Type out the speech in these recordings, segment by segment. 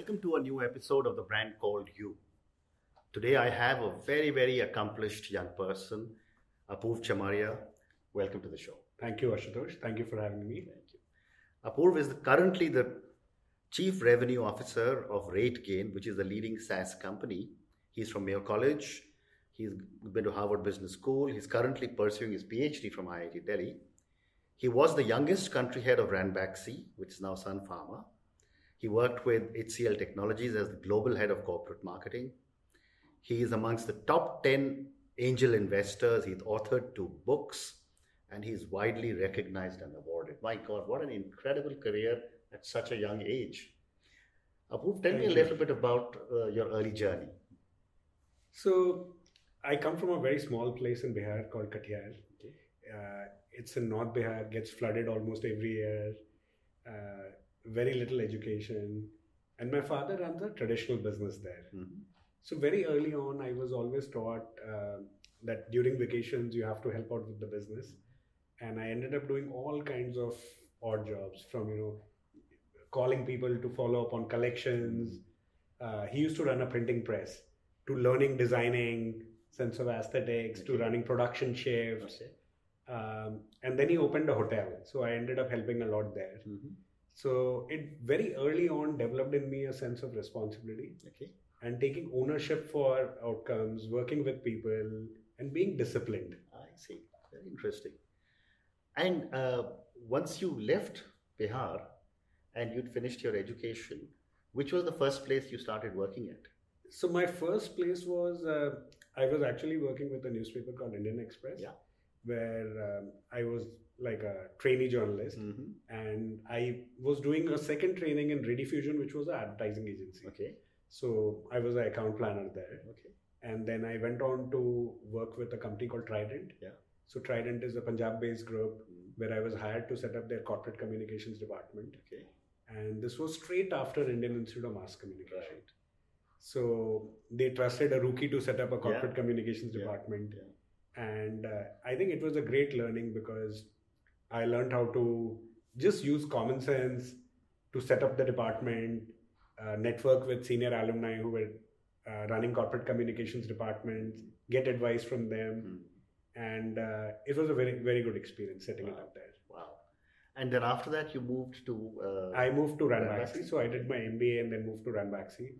welcome to a new episode of the brand called You. Today I have a very, very accomplished young person, Apurv Chamaria. Welcome to the show. Thank you, Ashutosh. Thank you for having me. Thank you. Apurv is currently the Chief Revenue Officer of RateGain, which is the leading SaaS company. He's from Mayo College. He's been to Harvard Business School. He's currently pursuing his PhD from IIT Delhi. He was the youngest country head of Ranbaxy, which is now Sun Pharma. He worked with HCL Technologies as the global head of corporate marketing. He is amongst the top 10 angel investors. He's authored 2 books and he's widely recognized and awarded. My God, what an incredible career at such a young age. Apurv, tell me a little bit about your early journey. So, I come from a very small place in Bihar called Katiyar. Okay. It's in North Bihar, gets flooded almost every year. Very little education, and my father runs a traditional business there. Mm-hmm. So very early on, I was always taught that during vacations you have to help out with the business, and I ended up doing all kinds of odd jobs, from calling people to follow up on collections. He used to run a printing press, to learning designing, sense of aesthetics, to running production shifts. Okay. And then he opened a hotel, so I ended up helping a lot there. Mm-hmm. So it very early on developed in me a sense of responsibility, Okay. and taking ownership for outcomes, working with people, and being disciplined. I see. Very interesting. And once you left Bihar and you'd finished your education, which was the first place you started working at? So my first place was, I was actually working with a newspaper called Indian Express, Yeah. where I was like a trainee journalist, Mm-hmm. and I was doing a second training in Rediffusion, which was an advertising agency. Okay. So I was an account planner there. Okay. And then I went on to work with a company called Trident. Yeah. So Trident is a Punjab-based group Mm. where I was hired to set up their corporate communications department. Okay. And this was straight after Indian Institute of Mass Communication. Right. So they trusted a rookie to set up a corporate Yeah. communications Yeah. department. Yeah. And I think it was a great learning, because I learned how to just use common sense to set up the department, network with senior alumni who were running corporate communications departments, get advice from them. Mm. And it was a very, very good experience setting it Wow. up there. Wow. And then after that, you moved to. I moved to Ranbaxy. Ranbaxy. So I did my MBA and then moved to Ranbaxy.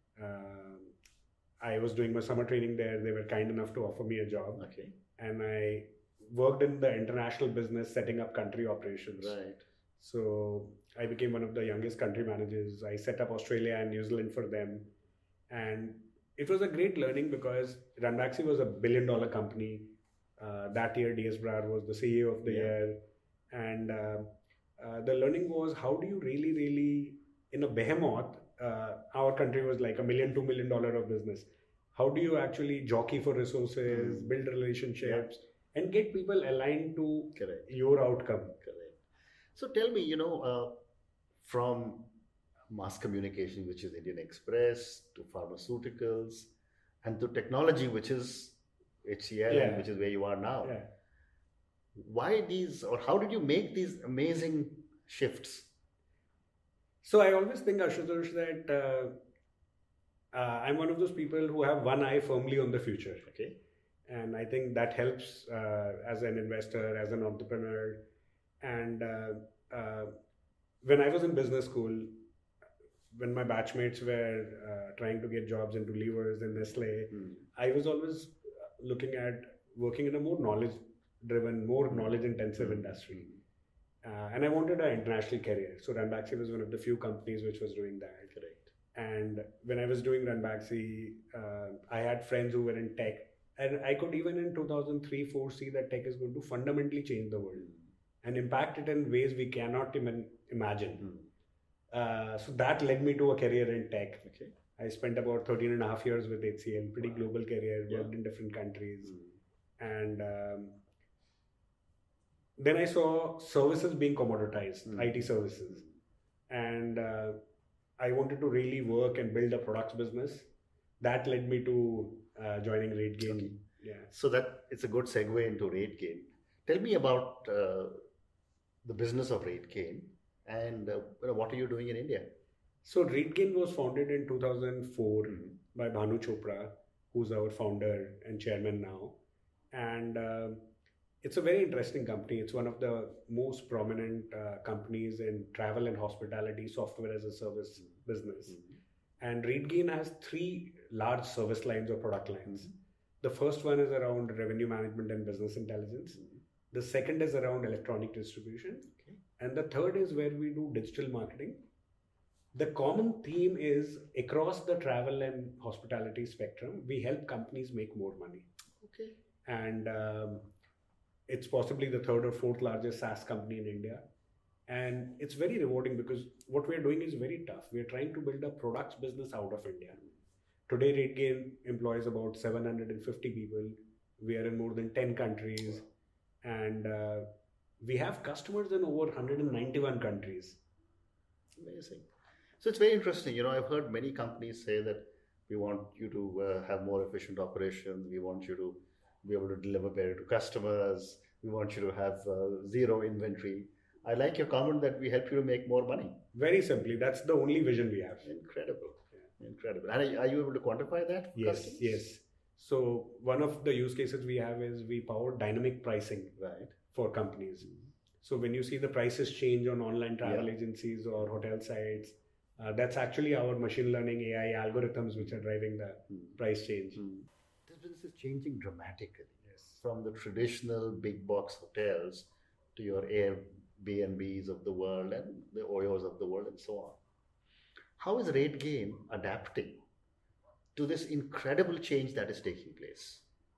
I was doing my summer training there. They were kind enough to offer me a job. Okay. And I worked in the international business, setting up country operations. Right. So I became one of the youngest country managers. I set up Australia and New Zealand for them. And it was a great learning, because Ranbaxy was a $1 billion company. That year, DS Brar was the CEO of the Yeah. year. And the learning was, how do you really, really, in a behemoth, our country was like $1 million, $2 million of business. How do you actually jockey for resources, build relationships, and get people aligned to Correct. your outcome? Correct. So tell me, from mass communication, which is Indian Express, to pharmaceuticals, and to technology, which is HCL, Yeah. and which is where you are now. Yeah. Why these, or how did you make these amazing shifts? So I always think, Ashutosh, that I'm one of those people who have one eye firmly on the future. Okay. And I think that helps as an investor, as an entrepreneur. And when I was in business school, when my batchmates were trying to get jobs into Levers and Nestle, Mm. I was always looking at working in a more knowledge-driven, more knowledge-intensive industry. And I wanted an international career. So Ranbaxy was one of the few companies which was doing that. Correct. And when I was doing Ranbaxy, I had friends who were in tech. And I could even in 2003-04 see that tech is going to fundamentally change the world and impact it in ways we cannot even imagine. Mm. So that led me to a career in tech. Okay. I spent about 13 and a half years with HCL, pretty Wow. global career, Yeah. worked in different countries. Mm. And then I saw services being commoditized, Mm. IT services. And I wanted to really work and build a products business. That led me to joining RateGain. Okay. Yeah. So that it's a good segue into RateGain. Tell me about the business of RateGain and what are you doing in India? So RateGain was founded in 2004 by Bhanu Chopra, who's our founder and chairman now. And it's a very interesting company. It's one of the most prominent companies in travel and hospitality software as a service business. And RateGain has three large service lines or product lines. The first one is around revenue management and business intelligence. The second is around electronic distribution. And the third is where we do digital marketing. The common theme is across the travel and hospitality spectrum, we help companies make more money. Okay. And it's possibly the third or fourth largest SaaS company in India. And it's very rewarding because what we're doing is very tough. We're trying to build a products business out of India. Today, RateGain employs about 750 people. We are in more than 10 countries. And we have customers in over 191 countries. Amazing. So it's very interesting. You know, I've heard many companies say that we want you to have more efficient operations. We want you to be able to deliver better to customers. We want you to have zero inventory. I like your comment that we help you to make more money. Very simply, that's the only vision we have. Incredible. Yeah. Incredible. And are you able to quantify that? Yes, customers? yes. So one of the use cases we have is we power dynamic pricing for companies. So when you see the prices change on online travel agencies or hotel sites, that's actually our machine learning AI algorithms which are driving the price change. This business is changing dramatically. Yes. From the traditional big box hotels to your Airbnbs of the world and the Oyos of the world and so on. How is RateGain adapting to this incredible change that is taking place?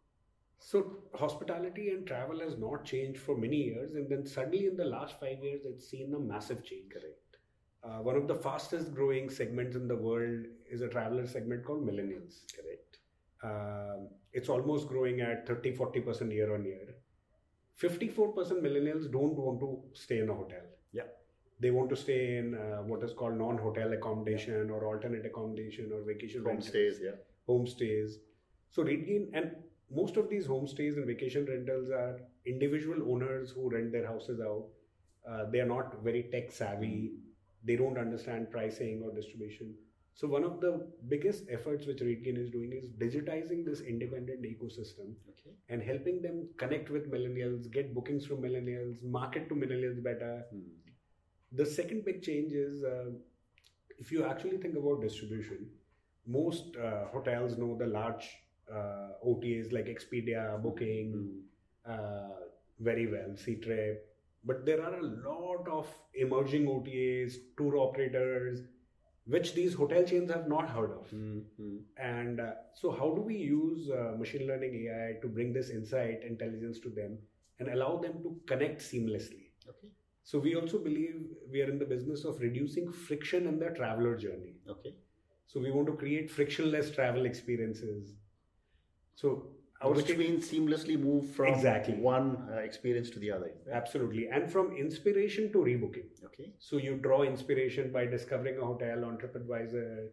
So hospitality and travel has not changed for many years, and then suddenly in the last 5 years, it's seen a massive change. Correct. One of the fastest growing segments in the world is a traveler segment called millennials. Correct. It's almost growing at 30-40% year on year. 54% millennials don't want to stay in a hotel. Yeah. They want to stay in what is called non-hotel accommodation or alternate accommodation or vacation homestays. Homestays. So RateGain, and most of these homestays and vacation rentals are individual owners who rent their houses out. They are not very tech savvy. They don't understand pricing or distribution. So one of the biggest efforts which RateGain is doing is digitizing this independent ecosystem and helping them connect with millennials, get bookings from millennials, market to millennials better. The second big change is if you actually think about distribution, most hotels know the large OTAs like Expedia, Booking, very well, Ctrip. But there are a lot of emerging OTAs, tour operators, which these hotel chains have not heard of. And so how do we use machine learning AI to bring this insight, intelligence to them and allow them to connect seamlessly? Okay. So we also believe we are in the business of reducing friction in the traveler journey. Okay. So we want to create frictionless travel experiences. So which means seamlessly move from one experience to the other. Absolutely. And from inspiration to rebooking. Okay. So you draw inspiration by discovering a hotel on TripAdvisor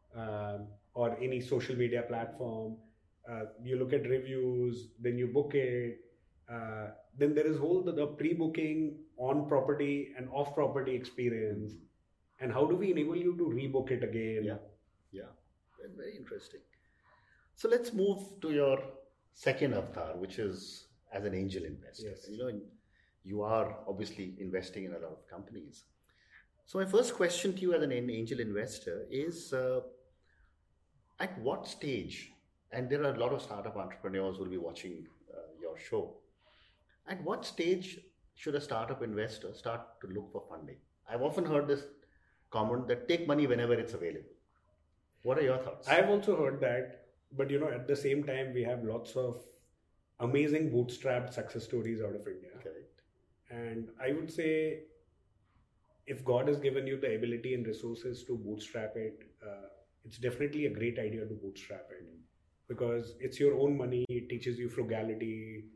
or any social media platform. You look at reviews, then you book it. Then there is the pre-booking, on-property and off-property experience. And how do we enable you to rebook it again? Yeah. Very interesting. So let's move to your second avatar, which is as an angel investor. Yes. You know, you are obviously investing in a lot of companies. So my first question to you as an angel investor is, at what stage, and there are a lot of startup entrepreneurs who will be watching your show, at what stage should a startup investor start to look for funding? I've often heard this comment that take money whenever it's available. What are your thoughts? I've also heard that. But at the same time, we have lots of amazing bootstrapped success stories out of India. Correct. And I would say, if God has given you the ability and resources to bootstrap it, it's definitely a great idea to bootstrap it because it's your own money. It teaches you frugality.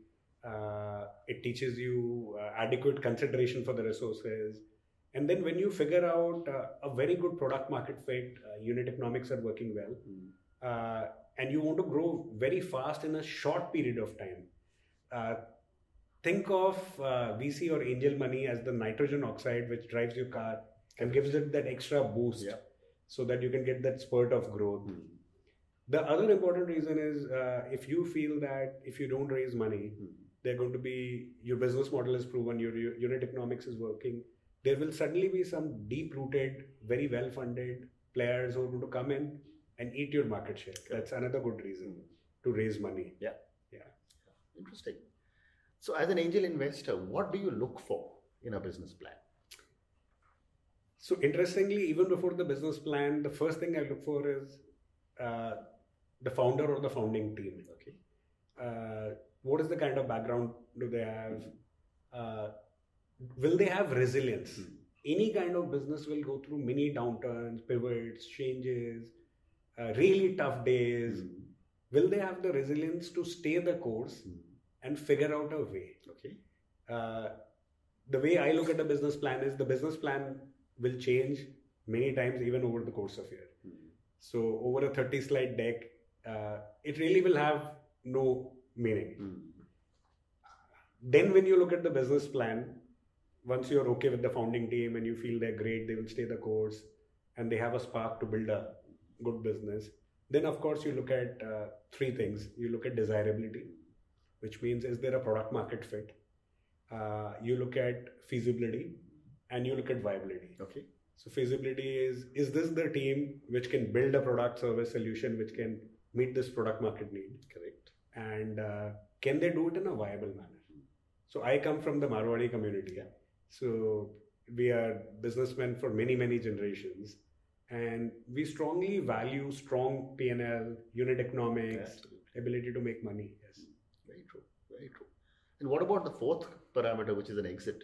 It teaches you adequate consideration for the resources. And then when you figure out a very good product market fit, unit economics are working well. And you want to grow very fast in a short period of time. Think of VC or angel money as the nitrogen oxide which drives your car and gives it that extra boost. so that you can get that spurt of growth. The other important reason is if you feel that if you don't raise money, they're going to be, your business model is proven, your unit economics is working, there will suddenly be some deep-rooted, very well-funded players who are going to come in and eat your market share. That's another good reason to raise money. Yeah. Interesting. So as an angel investor, what do you look for in a business plan? So interestingly, even before the business plan, the first thing I look for is the founder or the founding team. Okay. What is the kind of background do they have? Will they have resilience? Any kind of business will go through many downturns, pivots, changes, really tough days. Will they have the resilience to stay the course and figure out a way? Okay. The way I look at the business plan is the business plan will change many times even over the course of a year. So over a 30-slide deck, it really will have no meaning. Then when you look at the business plan, once you're okay with the founding team and you feel they're great, they will stay the course and they have a spark to build a good business, then of course you look at three things. You look at desirability, which means is there a product market fit? You look at feasibility and you look at viability. Okay. So feasibility is this the team which can build a product service solution which can meet this product market need? Correct. And can they do it in a viable manner? So I come from the Marwadi community. Yeah. So we are businessmen for many, many generations. And we strongly value strong P&L, unit economics, ability to make money. Yes. Very true. Very true. And what about the fourth parameter, which is an exit?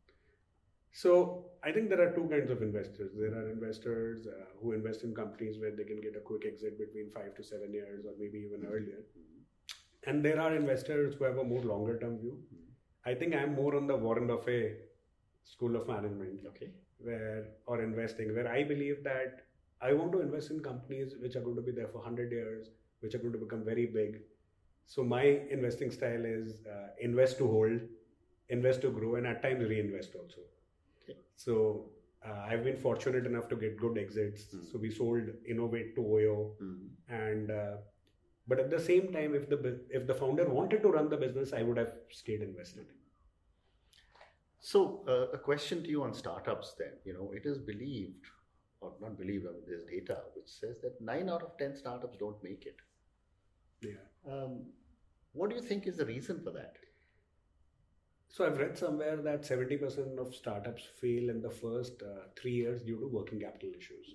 So I think there are two kinds of investors. There are investors who invest in companies where they can get a quick exit between 5 to 7 years or maybe even earlier. And there are investors who have a more longer term view. I think I'm more on the Warren Buffett school of management, okay, or investing, where I believe that I want to invest in companies which are going to be there for 100 years, which are going to become very big. So my investing style is invest to hold, invest to grow, and at times reinvest also. Okay. So I've been fortunate enough to get good exits. So we sold Innovate to Oyo, and but at the same time, if the founder wanted to run the business, I would have stayed invested. So a question to you on startups then, it is believed, or not believed, I mean, there's data which says that 9 out of 10 startups don't make it. Yeah. What do you think is the reason for that? So I've read somewhere that 70% of startups fail in the first 3 years due to working capital issues.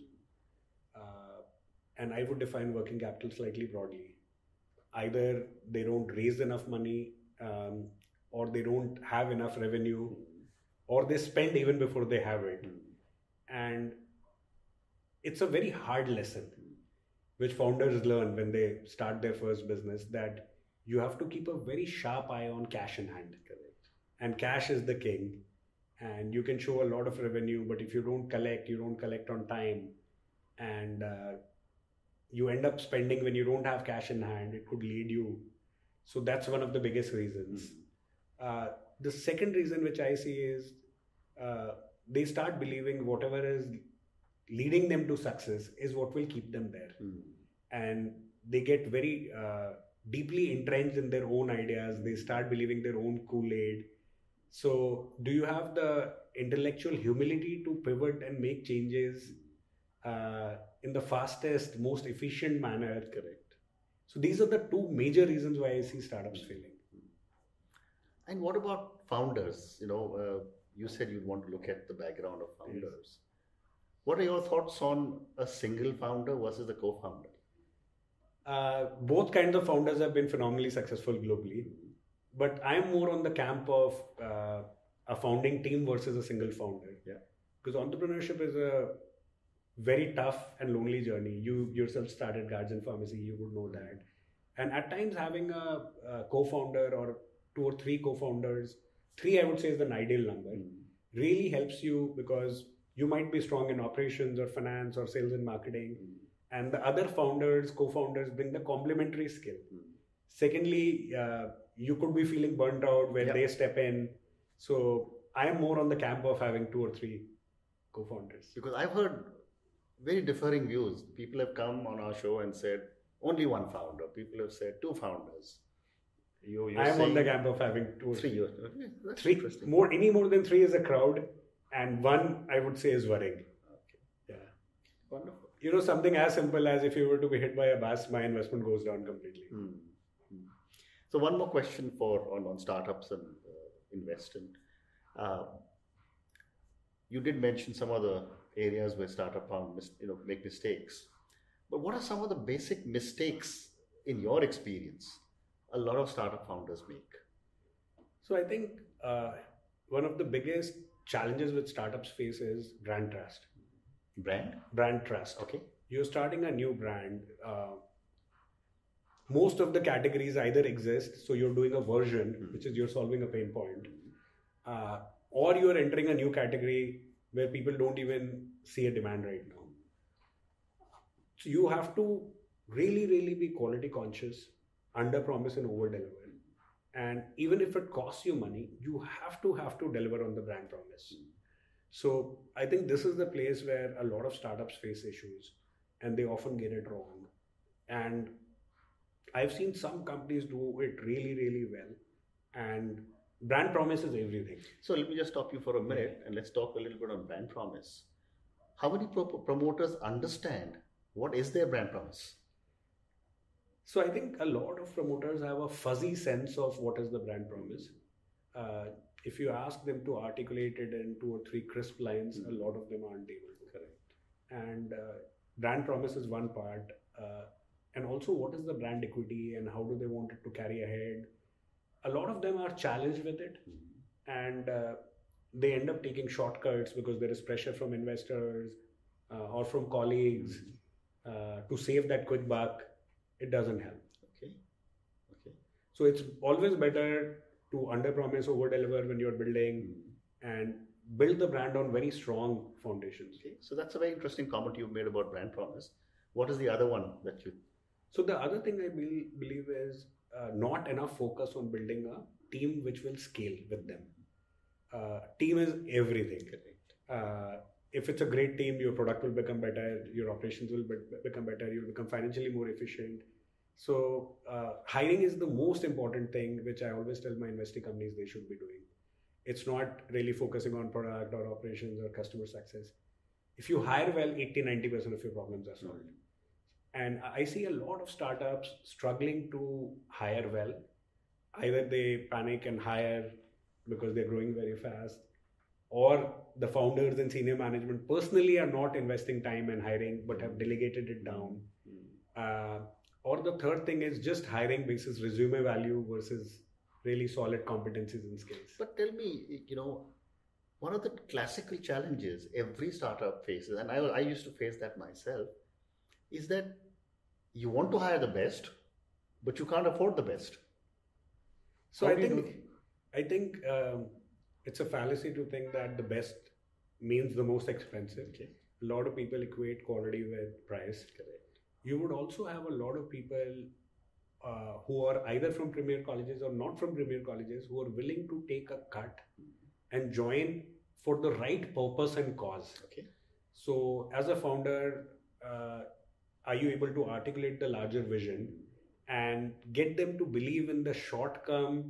And I would define working capital slightly broadly. Either they don't raise enough money, or they don't have enough revenue, or they spend even before they have it. And it's a very hard lesson which founders learn when they start their first business, that you have to keep a very sharp eye on cash in hand. Correct. And cash is the king. And you can show a lot of revenue, but if you don't collect on time, and you end up spending when you don't have cash in hand, it could lead you. So that's one of the biggest reasons. The second reason which I see is they start believing whatever is leading them to success is what will keep them there. And they get very deeply entrenched in their own ideas. They start believing their own Kool-Aid. So do you have the intellectual humility to pivot and make changes in the fastest, most efficient manner? Correct. So these are the two major reasons why I see startups failing. And what about founders? You said you'd want to look at the background of founders. Yes. What are your thoughts on a single founder versus a co-founder? Both kinds of founders have been phenomenally successful globally. But I'm more on the camp of a founding team versus a single founder. Yeah. Because entrepreneurship is a very tough and lonely journey. You yourself started Guardian Pharmacy, you would know that. And at times having a co-founder or 2 or 3 co-founders, 3 I would say is an ideal number, really helps you, because you might be strong in operations or finance or sales and marketing, and the other founders, co-founders bring the complementary skill. Secondly, you could be feeling burnt out when they step in. So I am more on the camp of having 2 or 3 co-founders. Because I've heard very differing views. People have come on our show and said only one founder. People have said two founders. I am on the camp of having two. Three. Okay, that's three. Interesting. Any more than three is a crowd, and one I would say is worrying. Okay. Yeah. Wonderful. You know, something as simple as if you were to be hit by a bus, my investment goes down completely. So one more question on startups and investing. You did mention some of the areas where startup make mistakes, but what are some of the basic mistakes in your experience a lot of startup founders make? So I think one of the biggest challenges which startups face is brand trust. Brand trust. Okay. You're starting a new brand. Most of the categories either exist, so you're doing a version, which is you're solving a pain point, or you're entering a new category where people don't even see a demand right now. So you have to really, really be quality conscious, under promise and over deliver. And even if it costs you money, you have to deliver on the brand promise. So I think this is the place where a lot of startups face issues, and they often get it wrong. And I've seen some companies do it really, really well, and brand promise is everything. So let me just stop you for a minute and let's talk a little bit on brand promise. How many promoters understand what is their brand promise? So I think a lot of promoters have a fuzzy sense of what is the brand promise. If you ask them to articulate it in 2 or 3 crisp lines, a lot of them aren't able to. Correct. And brand promise is one part. And also, what is the brand equity and how do they want it to carry ahead? A lot of them are challenged with it, and they end up taking shortcuts because there is pressure from investors or from colleagues to save that quick buck. It doesn't help. Okay. So it's always better to under promise, over deliver when you're building, and build the brand on very strong foundations. Okay. So that's a very interesting comment you made about brand promise. What is the other one that you? So the other thing I believe is not enough focus on building a team which will scale with them. Team is everything. Correct. If it's a great team, your product will become better, your operations will become better, you'll become financially more efficient. So hiring is the most important thing, which I always tell my investing companies they should be doing. It's not really focusing on product or operations or customer success. If you hire well, 80-90% of your problems are solved. And I see a lot of startups struggling to hire well. Either they panic and hire because they're growing very fast, or the founders and senior management personally are not investing time in hiring but have delegated it down. Or the third thing is just hiring basis resume value versus really solid competencies and skills. But tell me, one of the classical challenges every startup faces, and I used to face that myself, is that you want to hire the best, but you can't afford the best. So I think it's a fallacy to think that the best means the most expensive. Okay. A lot of people equate quality with price. Correct. You would also have a lot of people who are either from premier colleges or not from premier colleges who are willing to take a cut and join for the right purpose and cause. Okay. So as a founder, are you able to articulate the larger vision and get them to believe in the short-term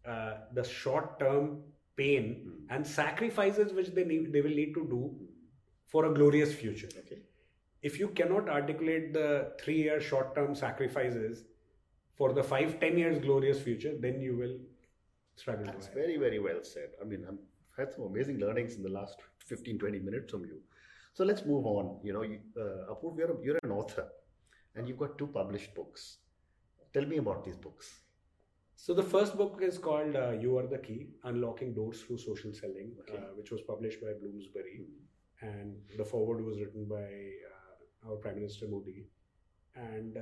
pain and sacrifices which they will need to do for a glorious future? Okay. If you cannot articulate the 3-year short-term sacrifices for the 5-10 years glorious future, then you will struggle. That's very, very well said. I mean, I've had some amazing learnings in the last 15-20 minutes from you. So let's move on. Apurv, you're an author and you've got 2 published books. Tell me about these books. So the first book is called You Are the Key, Unlocking Doors Through Social Selling, which was published by Bloomsbury. And the foreword was written by our Prime Minister Modi. And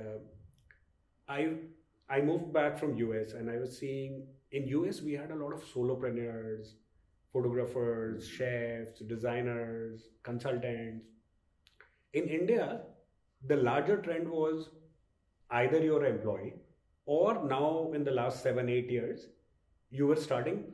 I moved back from US, and I was seeing in US we had a lot of solopreneurs, photographers, chefs, designers, consultants. In India, the larger trend was either you're an employee, or now in the last 7-8 years, you were starting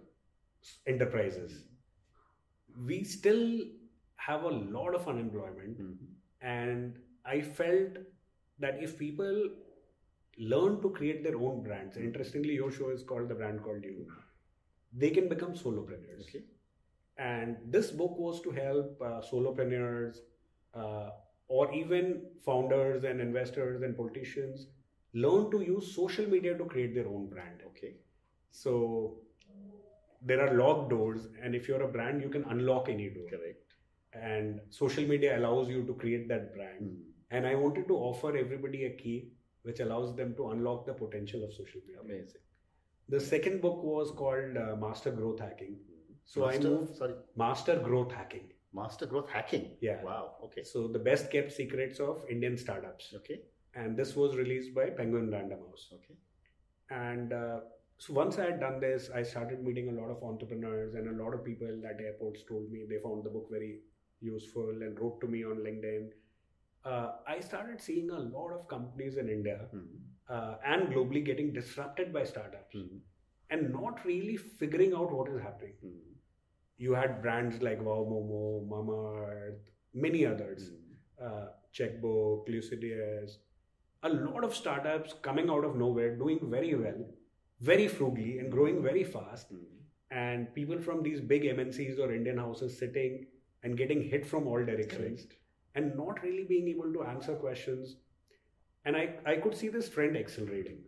enterprises. We still have a lot of unemployment, And I felt that if people learn to create their own brands, interestingly, your show is called The Brand Called You, they can become solopreneurs. Okay. And this book was to help solopreneurs uh, or even founders and investors and politicians learn to use social media to create their own brand. Okay. So there are locked doors, and if you're a brand, you can unlock any door. Correct. And social media allows you to create that brand. And I wanted to offer everybody a key which allows them to unlock the potential of social media. Amazing. The second book was called Master Growth Hacking. So Master Growth Hacking. Master Growth Hacking. Yeah. Wow. Okay. So the best kept secrets of Indian startups. Okay. And this was released by Penguin Random House. Okay. And so once I had done this, I started meeting a lot of entrepreneurs, and a lot of people at airports told me they found the book very useful and wrote to me on LinkedIn. I started seeing a lot of companies in India and globally getting disrupted by startups and not really figuring out what is happening. You had brands like Wow Momo, Mamaearth, many others, Checkbook, Lucidius, a lot of startups coming out of nowhere, doing very well, very frugally and growing very fast. And people from these big MNCs or Indian houses sitting and getting hit from all directions. Correct. And not really being able to answer questions. And I could see this trend accelerating.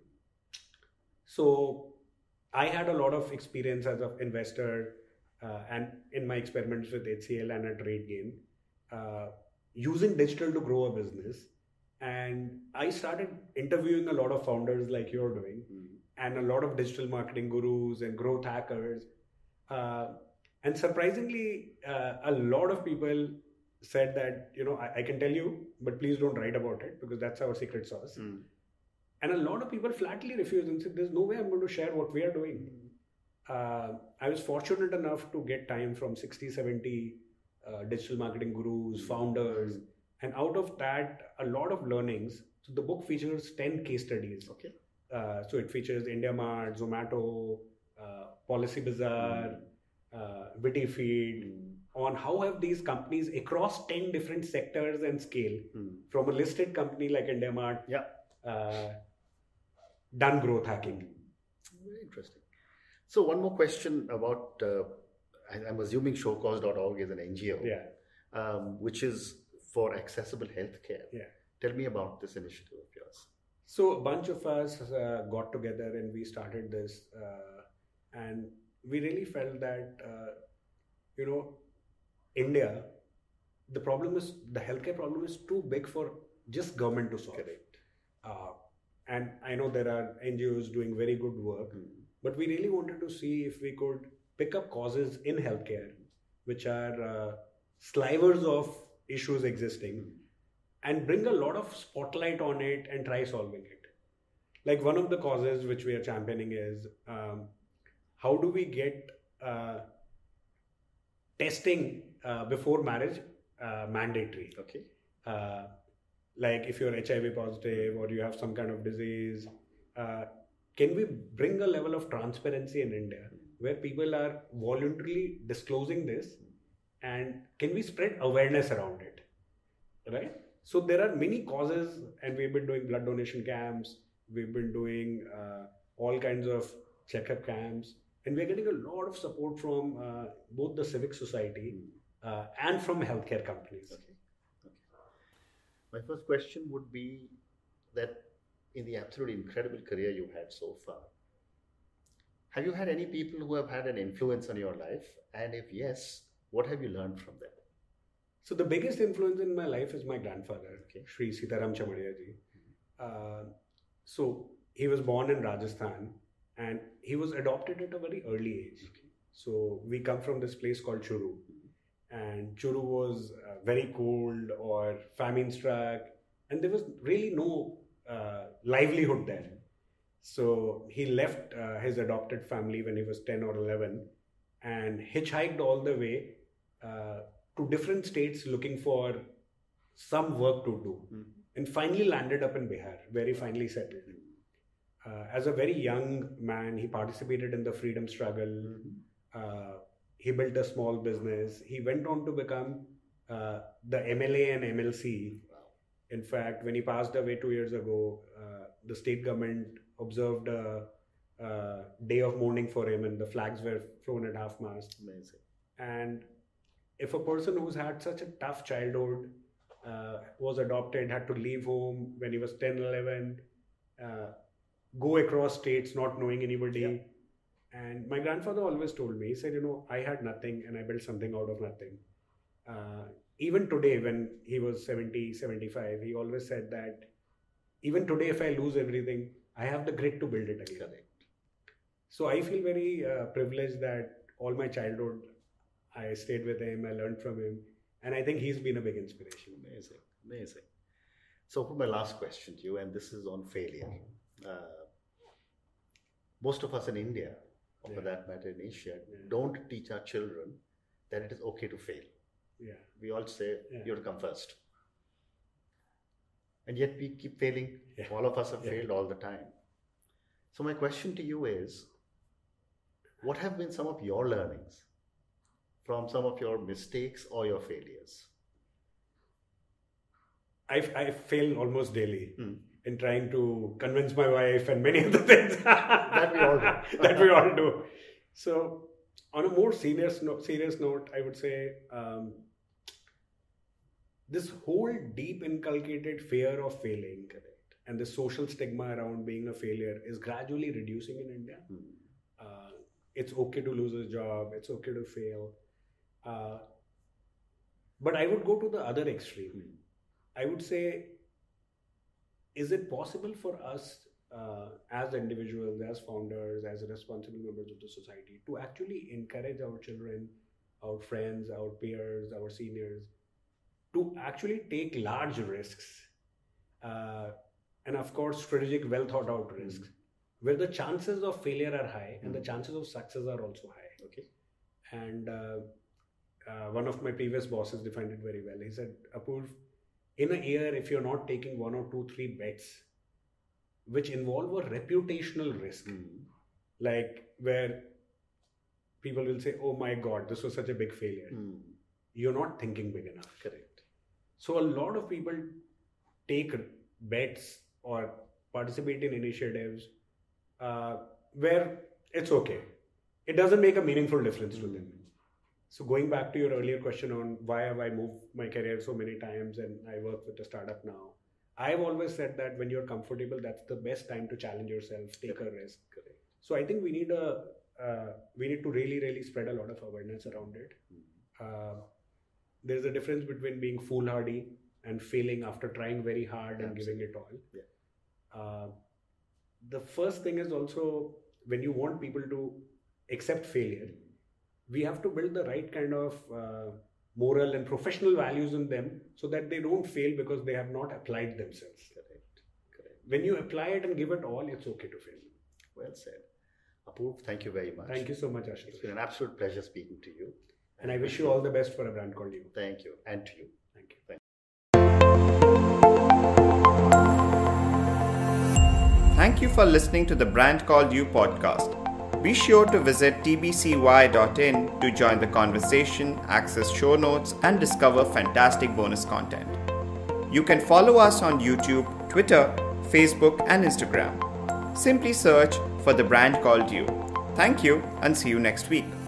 So I had a lot of experience as an investor and in my experiments with HCL and at RateGain, using digital to grow a business. And I started interviewing a lot of founders like you're doing, and a lot of digital marketing gurus and growth hackers. And surprisingly, a lot of people said that, I can tell you, but please don't write about it because that's our secret sauce. And a lot of people flatly refused and said, there's no way I'm going to share what we are doing. I was fortunate enough to get time from 60, 70 digital marketing gurus, founders. And out of that, a lot of learnings. So the book features 10 case studies. Okay. So it features IndiaMart, Zomato, Policybazaar, Wityfeed, on how have these companies across 10 different sectors and scale, from a listed company like IndiaMart, done growth hacking. Very interesting. So one more question about, I'm assuming showcause.org is an NGO, which is for accessible healthcare. Yeah. Tell me about this initiative of yours. So a bunch of us got together and we started this, and we really felt that, India, the healthcare problem is too big for just government to solve. Correct. And I know there are NGOs doing very good work, but we really wanted to see if we could pick up causes in healthcare, which are slivers of issues existing, and bring a lot of spotlight on it and try solving it. Like one of the causes which we are championing is, how do we get testing before marriage mandatory? Okay. Like if you're HIV positive or you have some kind of disease, can we bring a level of transparency in India where people are voluntarily disclosing this, and can we spread awareness around it, right? So there are many causes, and we've been doing blood donation camps, we've been doing all kinds of checkup camps, and we're getting a lot of support from both the civic society and from healthcare companies. Okay. My first question would be that in the absolutely incredible career you've had so far, have you had any people who have had an influence on your life? And if yes, what have you learned from them? So the biggest influence in my life is my grandfather, Shri Sitaram Chamadia ji. So he was born in Rajasthan and he was adopted at a very early age. So we come from this place called Churu, and Churu was very cold or famine struck, and there was really no livelihood there. So he left his adopted family when he was 10 or 11 and hitchhiked all the way to different states looking for some work to do, and finally landed up in Bihar, where he finally settled. As a very young man, he participated in the freedom struggle. He built a small business. He went on to become the MLA and MLC. In fact, when he passed away 2 years ago, the state government observed a day of mourning for him, and the flags were flown at half-mast. Amazing. And if a person who's had such a tough childhood, was adopted, had to leave home when he was 10, 11, go across states not knowing anybody. Yeah. And my grandfather always told me, he said, I had nothing and I built something out of nothing. Even today, when he was 70, 75, he always said that even today, if I lose everything, I have the grit to build it again. Correct. So I feel very privileged that all my childhood, I stayed with him, I learned from him, and I think he's been a big inspiration. Amazing, amazing. So for my last question to you, and this is on failure. Most of us in India, or for that matter in Asia, don't teach our children that it is okay to fail. Yeah. We all say, you have to come first. And yet we keep failing. Yeah. All of us have failed all the time. So my question to you is, what have been some of your learnings from some of your mistakes or your failures? I fail almost daily in trying to convince my wife and many other things. That we all do. That we all do. So on a more serious note, I would say this whole deep inculcated fear of failing and the social stigma around being a failure is gradually reducing in India. It's okay to lose a job. It's okay to fail. But I would go to the other extreme. I would say, is it possible for us as individuals, as founders, as responsible members of the society to actually encourage our children, our friends, our peers, our seniors to actually take large risks and of course strategic, well thought out risks where the chances of failure are high and the chances of success are also high. Okay. And one of my previous bosses defined it very well. He said, Apurv, in a year, if you're not taking 1 or 2, 3 bets which involve a reputational risk, like where people will say, oh my God, this was such a big failure. You're not thinking big enough. Correct. So a lot of people take bets or participate in initiatives where it's okay. It doesn't make a meaningful difference to them. So going back to your earlier question on why have I moved my career so many times and I work with a startup now, I've always said that when you're comfortable, that's the best time to challenge yourself, take a risk. Correct. So I think we need to really, really spread a lot of awareness around it. There's a difference between being foolhardy and failing after trying very hard and giving it all. Yeah. The first thing is also, when you want people to accept failure, we have to build the right kind of moral and professional values in them so that they don't fail because they have not applied themselves. Correct. When you apply it and give it all, it's okay to fail. Well said. Apurv, thank you very much. Thank you so much, Ashutosh. It's been an absolute pleasure speaking to you. And I wish you all the best for a brand called You. Thank you. And to you. Thank you. Thank you for listening to the Brand Called You podcast. Be sure to visit tbcy.in to join the conversation, access show notes, and discover fantastic bonus content. You can follow us on YouTube, Twitter, Facebook, and Instagram. Simply search for the Brand Called You. Thank you and see you next week.